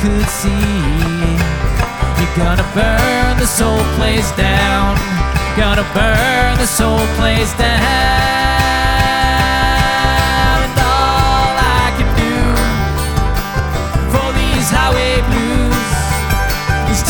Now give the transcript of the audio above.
could see. You're gonna burn this whole place down. Gonna burn this whole place down.